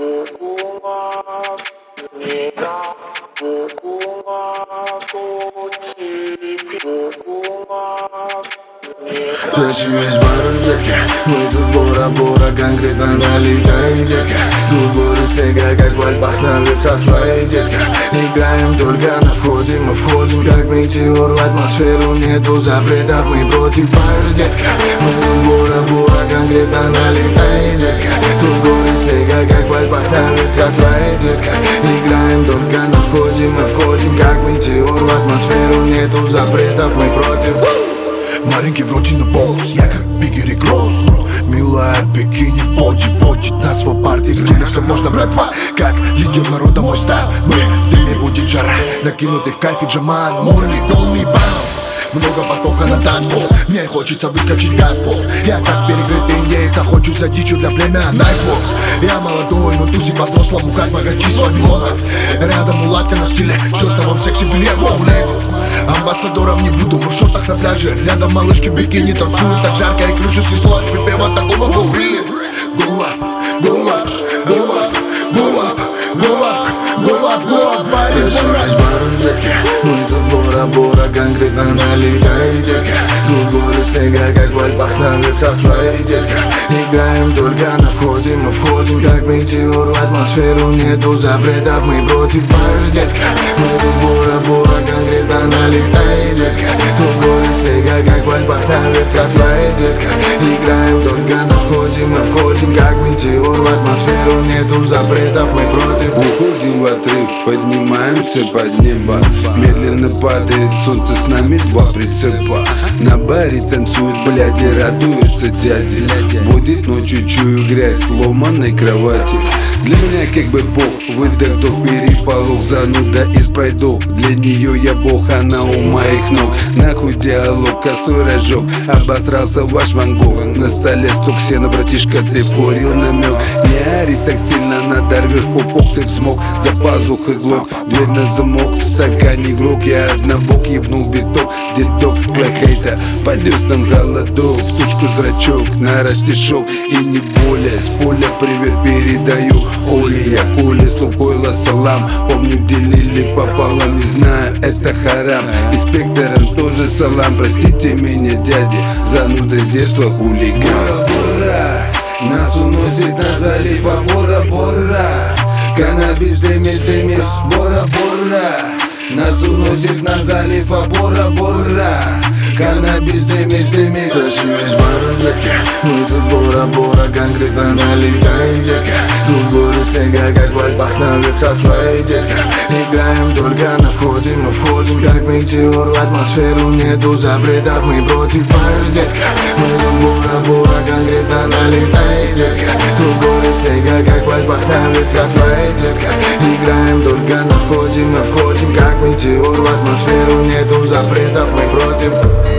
Зачем баром, детка? Мы тут бора-бора, конкретно налетай, детка. Тут горы снега, как в Альпах, на верхах твоей, детка. Играем только на входе, мы входим как метеор в атмосферу. Нету запретов, мы против пар, детка. Мы тут бора-бора, конкретно налетай, детка. Тут горы снега, как в Альпах, на верхах твоей, детка. Играем только на входе, мы входим как метеор в атмосферу. Нету запретов, мы против. Маленький вроде на босс, я как Биггери Гросс. Милая в бикини в боди водит нас в парке. Скинем все можно, братва, как лидер народа мой стайл. Мы в дыме, будет жара, накинутый в кайфе джаман. Молли, долми, бам. Много потока на танцпол, мне хочется выскочить газпол. Я как перекрытый индеец, охочусь за дичью для племя. Nice walk. Я молодой, но тусит по-взрослому, как богачи с Вавилона. Рядом мулатка на стиле, в чертовом сексе билет. Воу, леди, амбассадором не буду, мы в шортах на пляже. Рядом малышки в бикини танцуют так жарко, и крышу снесло от припева такого. Go really, go up, go up, go up, go up, go up, go up, go up, парень, мы тут бора-бора, конкретно налетай, детка. Тут горы снега, как в Альпах, на верхах твоей, детка. Играем только на входе, мы входим как метеор в атмосферу. Нету запретов, мы против пар, детка. Мы тут бора-бора, конкретно налетай, детка. Тут горы снега, как в Альпах, на верхах твоей, детка. Играем только на входе, мы входим как метеор в атмосферу. Нету запретов, мы против. Уходим в отрыв, поднимаемся под небо. Медленно падает солнце, с нами два прицепа. На баре танцуют бляди, радуются дяди. Водит ночью, чую грязь сломанной кровати. Для меня как бы бог, выдох, вдох, переполох. Зануда из пройдов, для нее я бог, она у моих ног. Нахуй диалог, косой рожок, обосрался ваш Ван Гог. На столе стук сена, братишка, ты вкурил намек. Не ори так сильно, надорвешь пупок, ты взмок. За пазухой глок, дверь на замок. В стакане игрок, я однобок, ебнул биток. Дедок, плохейта, пойдешь там голодок. В тучку зрачок, на растишок и не более. С поля привет передаю Оле, я Коле, с Лукойла салам. Помню, делили пополам, не знаю, это харам. Инспекторам тоже салам, простите меня, дяди, зануда с детства хулиган. Бора-бора, нас уносит на залив, а бора-бора. Каннабис, дымит, бора-бора. Нас уносит на залив, а бора-бора. Каннабис, дымит. Зачем баром, детка? Мы тут бора-бора, конкретно налетай, детка. Тут горы снега, как в Альпах, на верхах твоей, детка. Играем только на входе, мы входим как метеор в атмосферу. Нету запретов, мы против пар, детка. Мы тут бора-бора, конкретно налетай, детка. Тут горы снега, как в Альпах, на верхах твоей, детка. Играем только на входе, мы входим как метеор в атмосферу. Нету запретов, мы против.